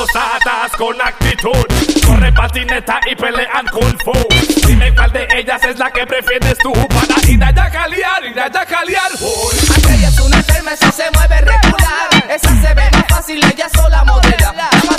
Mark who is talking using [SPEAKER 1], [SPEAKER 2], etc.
[SPEAKER 1] gozadas con actitud. Corre patineta y pelean kung fu. Dime cuál de ellas es la que prefieres tú para ir allá a jalear, ir allá a jalear.
[SPEAKER 2] Aquella es una enferma, esa se mueve regular. Esa se ve más fácil, ella sola modela.